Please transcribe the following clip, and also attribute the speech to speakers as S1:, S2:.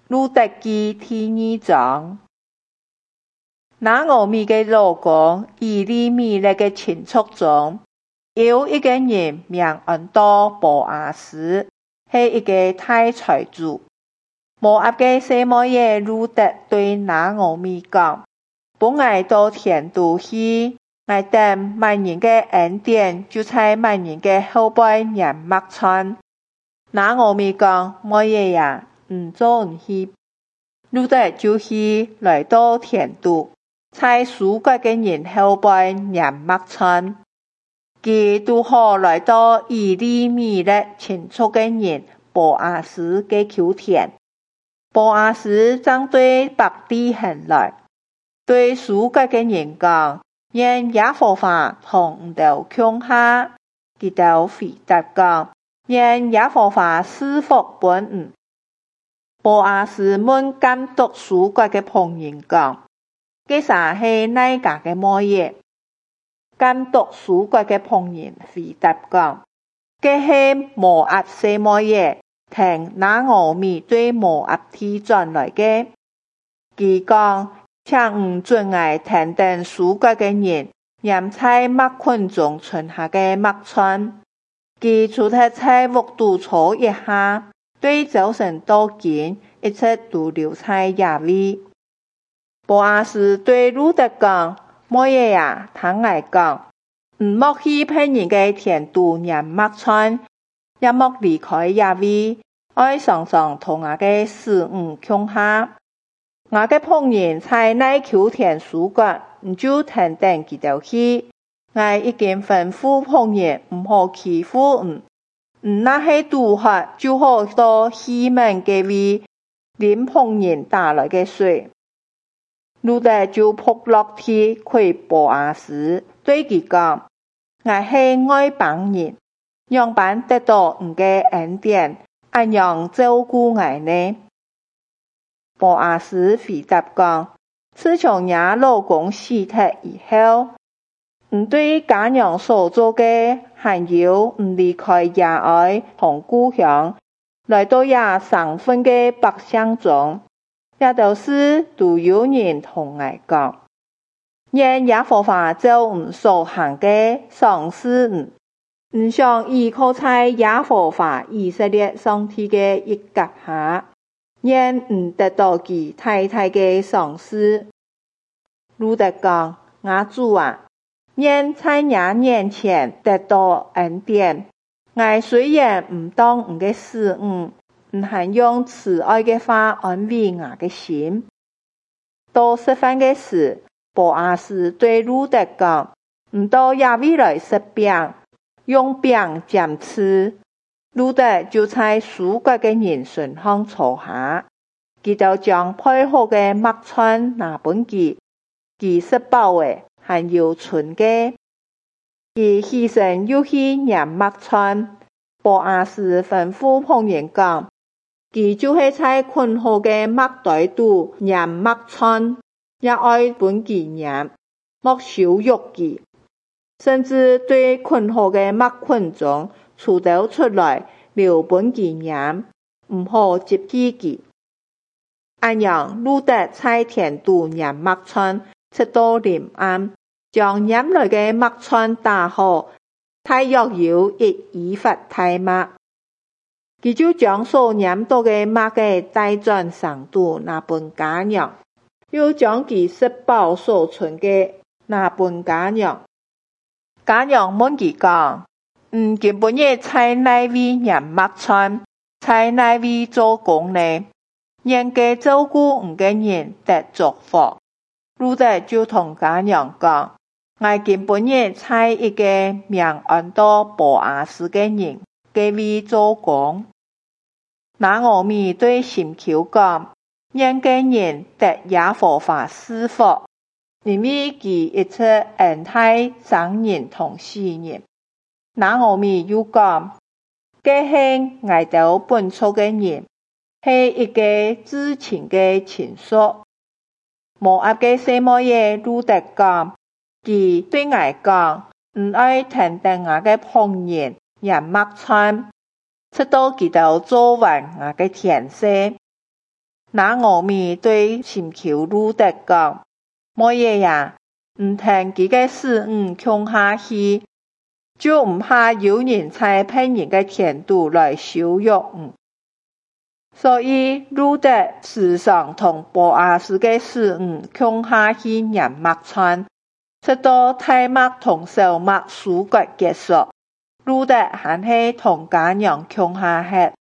S1: 路德記第2章。拿俄米嘅老公以利米勒嘅親族中，有一個人名安多波阿斯，係一個大財主。摩押嘅細妹爺路德對拿俄米講：本我到田都去，我等萬人嘅恩典就在萬人嘅後背人默穿。拿俄米講：妹爺呀，唔做唔去。路德就去來到田都。在蘇國嘅人後背人默穿，佢拄好來到以利米勒親族嘅人波阿斯嘅丘田。波阿斯正對北地行來，對蘇國嘅人講：願耶和華同唔到強下，佢就回答講：願耶和華賜福本唔。波阿斯問監督蘇國嘅僕人講：這啥係哪家嘅妹爺？監督蘇國嘅僕人回答講：這係摩押細妹爺，聽拿俄米對摩押地轉來嘅。佢講：請唔准我聽等蘇國嘅人，任在麥捆中存下嘅麥串。佢除咗在屋度坐一下，對早晨到見，一切都留在野位。波阿斯對路德講：妹爺呀，聽我講，唔莫去別人嘅田都人默穿，也莫離開野位，愛常常同我嘅使吾強下。我嘅僕人在那丘田蘇國，唔就聽等佢哋去。我已經吩咐僕人唔好欺負唔那係拄好就好到西門嘅位，領僕人打來嘅水。路德就撲落地跪波阿斯，對佢講：我係外邦人，樣板得到唔嘅恩典，按樣照顧我呢？波阿斯回答講：自從你老公死咗以後，唔對家娘所做嘅，還有唔離開野外同故鄉，來到也上分嘅百姓中。也都有人同我講，願耶和華照唔所行嘅賞賜唔想依靠在耶和華以色列上帝嘅一角下，願唔得到佢太太嘅賞賜。路德講：我主啊，願在你面前得到恩典。我雖然唔當唔嘅使吾，唔係用慈愛嘅話安慰我嘅心。到食飯嘅時，波阿斯對路德講：唔到野位來食餅，用餅蘸吃。路德就在蘇國嘅人身上坐下，佢就將配好嘅麥串拿本佢食飽嘅，還有存嘅。佢起身又去釀麥串。波阿斯吩咐僕人講：佢就係在捆好嘅麥袋度釀麥串，也愛本佢釀，莫羞辱佢，甚至對捆好嘅麥捆中除掉出來，留本佢釀，唔好接濟佢。按樣路德在田度釀麥串，直到臨暗，將釀來嘅麥串打好，大約有1法大麥。佢就將所釀到嘅麥嘅帶轉上肚那本家娘，又將佢食飽所存嘅那本家娘。家娘問佢講：今半夜在哪位釀麥串，在哪位做工呢？願嘅照顧唔嘅人得祝福。路德就同家娘講：我今半夜在一個名安多波阿斯嘅人嘅位做工。拿俄米對心求講：願嘅人得耶和華賜福，因為佢一直恩待生人同死人。拿俄米又講：這係我到本族嘅人，係一個至親嘅親屬。摩押嘅細妹爺路德講：佢對我講，唔愛聽等我嘅僕人釀麥串，直到佢到做完我嘅田舍。 拿俄米對尋求路得講：莫耶呀，唔聽佢嘅死窮下去，就唔怕有人在騙人嘅田度來羞辱。所以路得時常同波阿斯嘅死窮下去人脈串，直到大麥同小麥收割結束，路得還係同家人窮下吃。